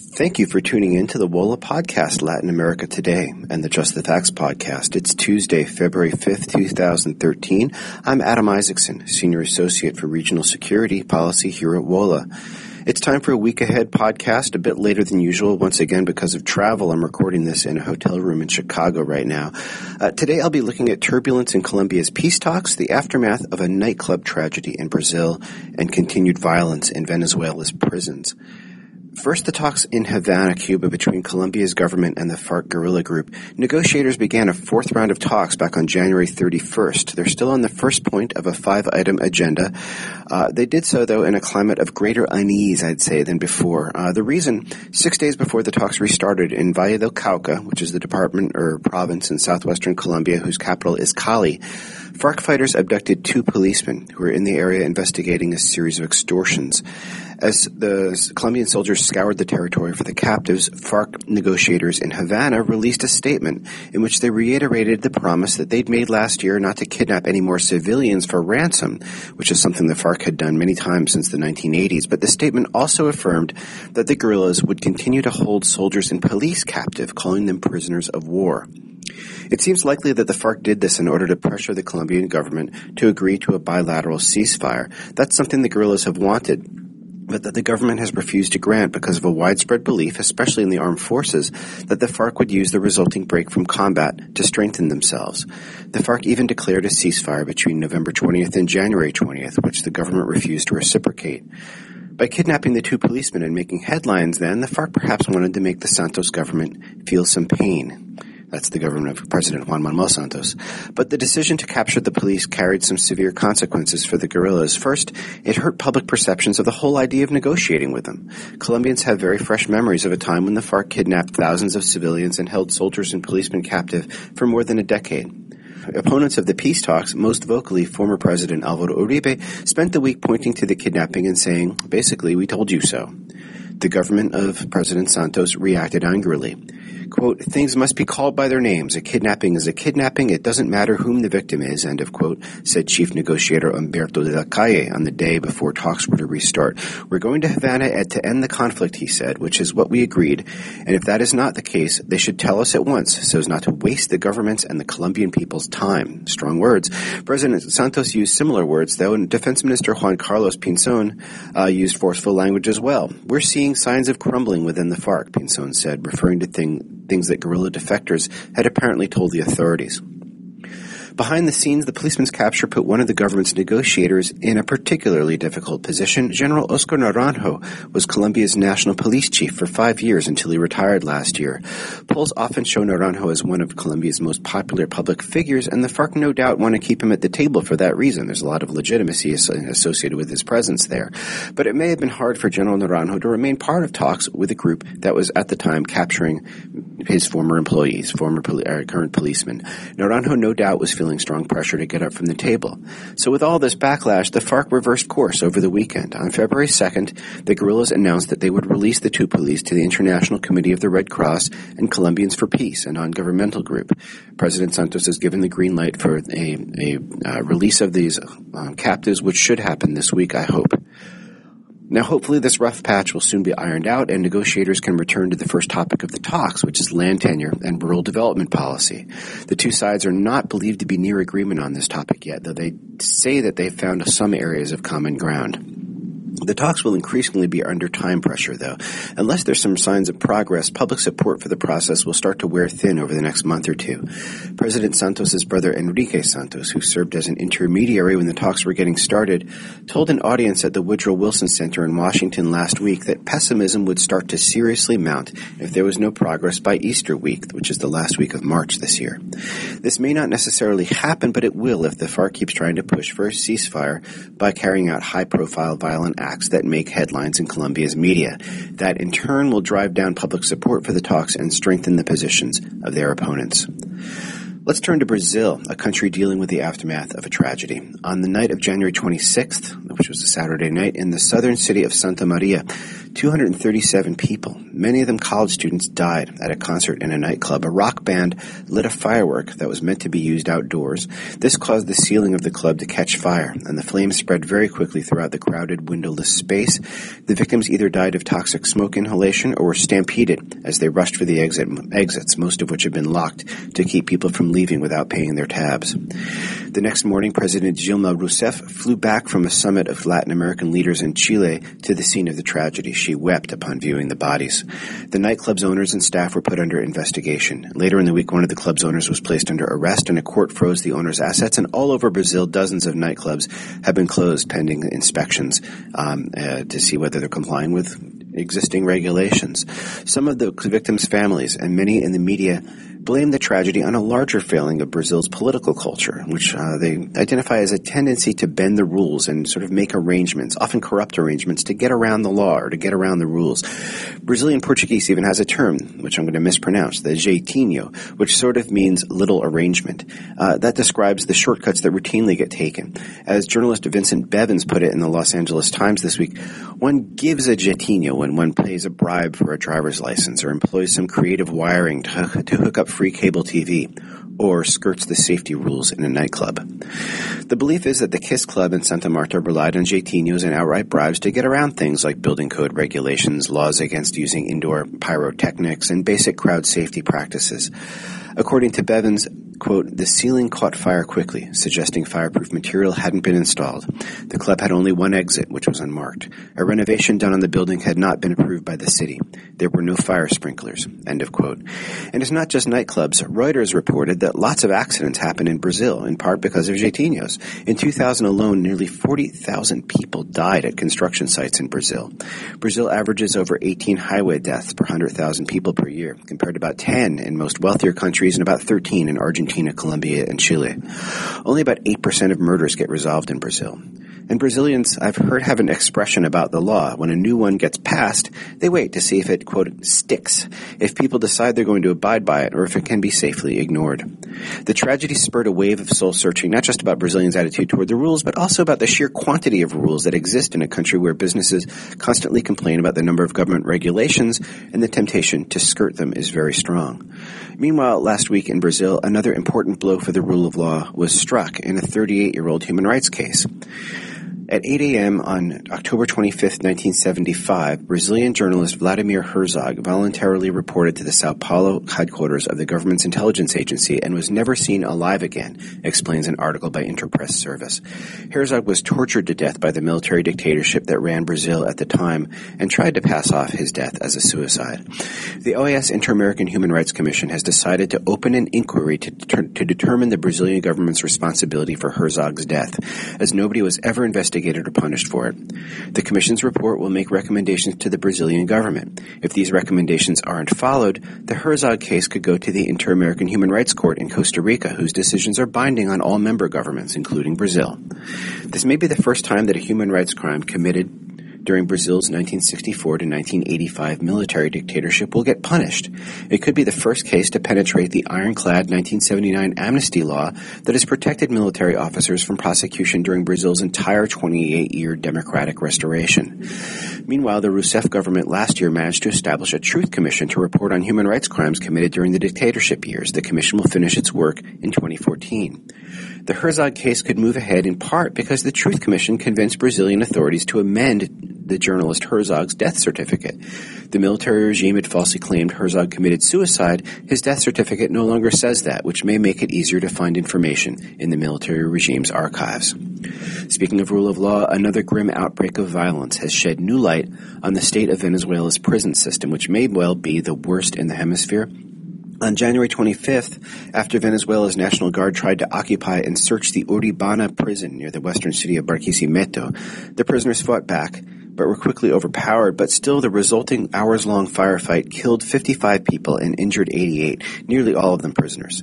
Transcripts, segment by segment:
Thank you for tuning in to the WOLA podcast, Latin America Today, and the Just the Facts podcast. It's Tuesday, February 5th, 2013. I'm Adam Isaacson, Senior Associate for Regional Security Policy here at WOLA. It's time for a week ahead podcast, a bit later than usual, once again because of travel. I'm recording this in a hotel room in Chicago right now. Today I'll be looking at turbulence in Colombia's peace talks, the aftermath of a nightclub tragedy in Brazil, and continued violence in Venezuela's prisons. First, the talks in Havana, Cuba, between Colombia's government and the FARC guerrilla group. Negotiators began a fourth round of talks back on January 31st. They're still on the first point of a 5-item agenda. They did so, though, in a climate of greater unease, I'd say, than before. The reason, 6 days before the talks restarted in Valle del Cauca, which is the department or province in southwestern Colombia whose capital is Cali, FARC fighters abducted 2 policemen who were in the area investigating a series of extortions. As the Colombian soldiers scoured the territory for the captives, FARC negotiators in Havana released a statement in which they reiterated the promise that they'd made last year not to kidnap any more civilians for ransom, which is something the FARC had done many times since the 1980s. But the statement also affirmed that the guerrillas would continue to hold soldiers and police captive, calling them prisoners of war. It seems likely that the FARC did this in order to pressure the Colombian government to agree to a bilateral ceasefire. That's something the guerrillas have wanted, but that the government has refused to grant because of a widespread belief, especially in the armed forces, that the FARC would use the resulting break from combat to strengthen themselves. The FARC even declared a ceasefire between November 20th and January 20th, which the government refused to reciprocate. By kidnapping the 2 policemen and making headlines then, the FARC perhaps wanted to make the Santos government feel some pain. That's the government of President Juan Manuel Santos. But the decision to capture the police carried some severe consequences for the guerrillas. First, it hurt public perceptions of the whole idea of negotiating with them. Colombians have very fresh memories of a time when the FARC kidnapped thousands of civilians and held soldiers and policemen captive for more than a decade. Opponents of the peace talks, most vocally former President Alvaro Uribe, spent the week pointing to the kidnapping and saying, basically, we told you so. The government of President Santos reacted angrily. Quote, things must be called by their names. A kidnapping is a kidnapping. It doesn't matter whom the victim is, end of quote, said Chief Negotiator Humberto de la Calle on the day before talks were to restart. We're going to Havana to end the conflict, he said, which is what we agreed. And if that is not the case, they should tell us at once so as not to waste the government's and the Colombian people's time. Strong words. President Santos used similar words, though, and Defense Minister Juan Carlos Pinzón used forceful language as well. We're seeing signs of crumbling within the FARC, Pinzón said, referring to things that guerrilla defectors had apparently told the authorities. Behind the scenes, the policeman's capture put one of the government's negotiators in a particularly difficult position. General Oscar Naranjo was Colombia's national police chief for 5 years until he retired last year. Polls often show Naranjo as one of Colombia's most popular public figures, and the FARC no doubt want to keep him at the table for that reason. There's a lot of legitimacy associated with his presence there. But it may have been hard for General Naranjo to remain part of talks with a group that was at the time capturing his former employees, current policemen. Naranjo no doubt was feeling strong pressure to get up from the table. So with all this backlash, the FARC reversed course over the weekend. On February 2nd, the guerrillas announced that they would release the 2 police to the International Committee of the Red Cross and Colombians for Peace, a non-governmental group. President Santos has given the green light for a release of these captives, which should happen this week, I hope. Now, hopefully this rough patch will soon be ironed out and negotiators can return to the first topic of the talks, which is land tenure and rural development policy. The 2 sides are not believed to be near agreement on this topic yet, though they say that they've found some areas of common ground. The talks will increasingly be under time pressure, though. Unless there's some signs of progress, public support for the process will start to wear thin over the next month or 2. President Santos's brother Enrique Santos, who served as an intermediary when the talks were getting started, told an audience at the Woodrow Wilson Center in Washington last week that pessimism would start to seriously mount if there was no progress by Easter week, which is the last week of March this year. This may not necessarily happen, but it will if the FARC keeps trying to push for a ceasefire by carrying out high-profile violent acts that make headlines in Colombia's media. That, in turn, will drive down public support for the talks and strengthen the positions of their opponents. Let's turn to Brazil, a country dealing with the aftermath of a tragedy. On the night of January 26th, which was a Saturday night, in the southern city of Santa Maria, 237 people, many of them college students, died at a concert in a nightclub. A rock band lit a firework that was meant to be used outdoors. This caused the ceiling of the club to catch fire, and the flames spread very quickly throughout the crowded, windowless space. The victims either died of toxic smoke inhalation or were stampeded as they rushed for the exits, most of which had been locked to keep people from leaving without paying their tabs. The next morning, President Dilma Rousseff flew back from a summit of Latin American leaders in Chile to the scene of the tragedy. She wept upon viewing the bodies. The nightclub's owners and staff were put under investigation. Later in the week, one of the club's owners was placed under arrest, and a court froze the owner's assets. And all over Brazil, dozens of nightclubs have been closed pending inspections to see whether they're complying with existing regulations. Some of the victims' families and many in the media blame the tragedy on a larger failing of Brazil's political culture, which they identify as a tendency to bend the rules and sort of make arrangements, often corrupt arrangements, to get around the law or to get around the rules. Brazilian Portuguese even has a term, which I'm going to mispronounce, the jeitinho, which sort of means little arrangement. That describes the shortcuts that routinely get taken. As journalist Vincent Bevins put it in the Los Angeles Times this week, one gives a jeitinho when one pays a bribe for a driver's license or employs some creative wiring to hook up free cable TV, or skirts the safety rules in a nightclub. The belief is that the KISS Club in Santa Marta relied on jeitinhos and outright bribes to get around things like building code regulations, laws against using indoor pyrotechnics, and basic crowd safety practices. According to Bevins, quote, the ceiling caught fire quickly, suggesting fireproof material hadn't been installed. The club had only one exit, which was unmarked. A renovation done on the building had not been approved by the city. There were no fire sprinklers, end of quote. And it's not just nightclubs. Reuters reported that lots of accidents happen in Brazil, in part because of jeitinhos. In 2000 alone, nearly 40,000 people died at construction sites in Brazil. Brazil averages over 18 highway deaths per 100,000 people per year, compared to about 10 in most wealthier countries and about 13 in Argentina, Colombia, and Chile. Only about 8% of murders get resolved in Brazil. And Brazilians, I've heard, have an expression about the law. When a new one gets passed, they wait to see if it, quote, sticks, if people decide they're going to abide by it, or if it can be safely ignored. The tragedy spurred a wave of soul-searching, not just about Brazilians' attitude toward the rules, but also about the sheer quantity of rules that exist in a country where businesses constantly complain about the number of government regulations, and the temptation to skirt them is very strong. Meanwhile, last week in Brazil, another important blow for the rule of law was struck in a 38-year-old human rights case. At 8 a.m. on October 25, 1975, Brazilian journalist Vladimir Herzog voluntarily reported to the Sao Paulo headquarters of the government's intelligence agency and was never seen alive again, explains an article by Interpress Service. Herzog was tortured to death by the military dictatorship that ran Brazil at the time and tried to pass off his death as a suicide. The OAS Inter-American Human Rights Commission has decided to open an inquiry to determine the Brazilian government's responsibility for Herzog's death, as nobody was ever investigated or punished for it. The Commission's report will make recommendations to the Brazilian government. If these recommendations aren't followed, the Herzog case could go to the Inter-American Human Rights Court in Costa Rica, whose decisions are binding on all member governments, including Brazil. This may be the first time that a human rights crime committed during Brazil's 1964 to 1985 military dictatorship will get punished. It could be the first case to penetrate the ironclad 1979 amnesty law that has protected military officers from prosecution during Brazil's entire 28-year democratic restoration. Meanwhile, the Rousseff government last year managed to establish a truth commission to report on human rights crimes committed during the dictatorship years. The commission will finish its work in 2014. The Herzog case could move ahead in part because the Truth Commission convinced Brazilian authorities to amend the journalist Herzog's death certificate. The military regime had falsely claimed Herzog committed suicide. His death certificate no longer says that, which may make it easier to find information in the military regime's archives. Speaking of rule of law, another grim outbreak of violence has shed new light on the state of Venezuela's prison system, which may well be the worst in the hemisphere. On January 25th, after Venezuela's National Guard tried to occupy and search the Uribana prison near the western city of Barquisimeto, the prisoners fought back, but were quickly overpowered. But still, the resulting hours-long firefight killed 55 people and injured 88, nearly all of them prisoners.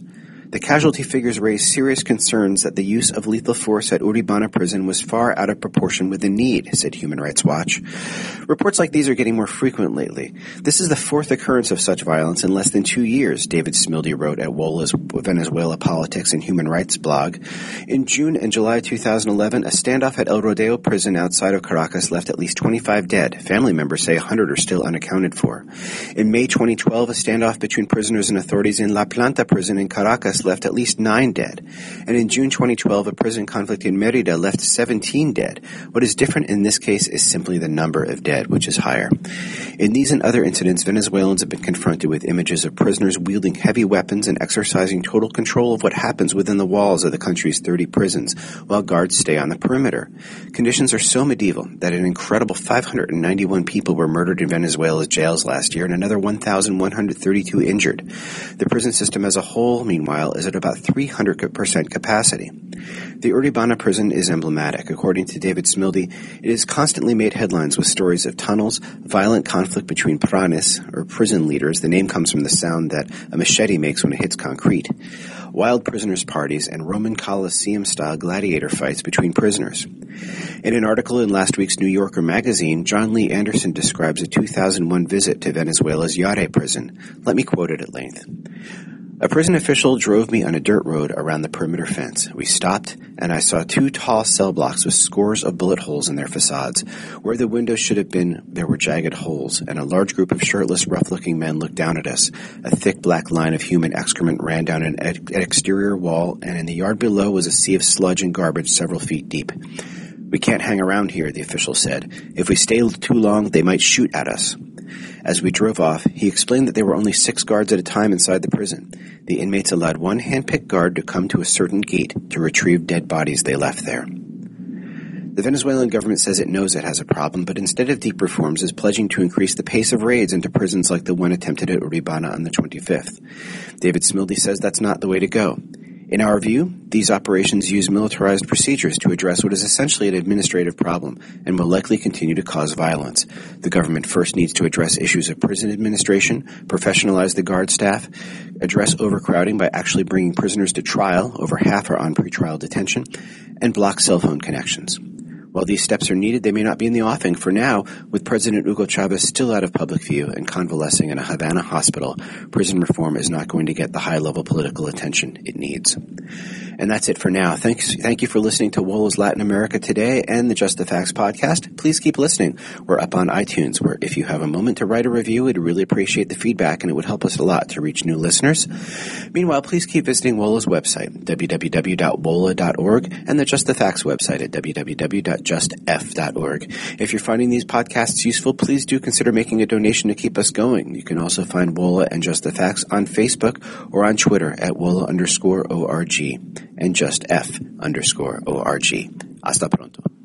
The casualty figures raise serious concerns that the use of lethal force at Uribana prison was far out of proportion with the need, said Human Rights Watch. Reports like these are getting more frequent lately. This is the fourth occurrence of such violence in less than 2 years, David Smildy wrote at WOLA's Venezuela Politics and Human Rights blog. In June and July 2011, a standoff at El Rodeo prison outside of Caracas left at least 25 dead. Family members say 100 are still unaccounted for. In May 2012, a standoff between prisoners and authorities in La Planta prison in Caracas left at least 9 dead. And in June 2012, a prison conflict in Mérida left 17 dead. What is different in this case is simply the number of dead, which is higher. In these and other incidents, Venezuelans have been confronted with images of prisoners wielding heavy weapons and exercising total control of what happens within the walls of the country's 30 prisons, while guards stay on the perimeter. Conditions are so medieval that an incredible 591 people were murdered in Venezuela's jails last year and another 1,132 injured. The prison system as a whole, meanwhile, is at about 300% capacity. The Uribana prison is emblematic. According to David Smildy, it has constantly made headlines with stories of tunnels, violent conflict between pranes, or prison leaders. The name comes from the sound that a machete makes when it hits concrete. Wild prisoners' parties and Roman Colosseum-style gladiator fights between prisoners. In an article in last week's New Yorker magazine, John Lee Anderson describes a 2001 visit to Venezuela's Yare prison. Let me quote it at length. A prison official drove me on a dirt road around the perimeter fence. We stopped, and I saw 2 tall cell blocks with scores of bullet holes in their facades. Where the windows should have been, there were jagged holes, and a large group of shirtless, rough-looking men looked down at us. A thick black line of human excrement ran down an exterior wall, and in the yard below was a sea of sludge and garbage several feet deep. We can't hang around here, the official said. If we stay too long, they might shoot at us. As we drove off, he explained that there were only 6 guards at a time inside the prison. The inmates allowed one hand-picked guard to come to a certain gate to retrieve dead bodies they left there. The Venezuelan government says it knows it has a problem, but instead of deep reforms is pledging to increase the pace of raids into prisons like the one attempted at Uribana on the 25th. David Smildy says that's not the way to go. In our view, these operations use militarized procedures to address what is essentially an administrative problem and will likely continue to cause violence. The government first needs to address issues of prison administration, professionalize the guard staff, address overcrowding by actually bringing prisoners to trial, over half are on pretrial detention, and block cell phone connections. While these steps are needed, they may not be in the offing. For now, with President Hugo Chavez still out of public view and convalescing in a Havana hospital, prison reform is not going to get the high-level political attention it needs. And that's it for now. Thank you for listening to WOLA's Latin America Today and the Just the Facts podcast. Please keep listening. We're up on iTunes, where if you have a moment to write a review, we'd really appreciate the feedback, and it would help us a lot to reach new listeners. Meanwhile, please keep visiting WOLA's website, www.wola.org, and the Just the Facts website at www.justf.org. If you're finding these podcasts useful, please do consider making a donation to keep us going. You can also find WOLA and Just the Facts on Facebook or on Twitter at WOLA_ORG and Just F_ORG. Hasta pronto.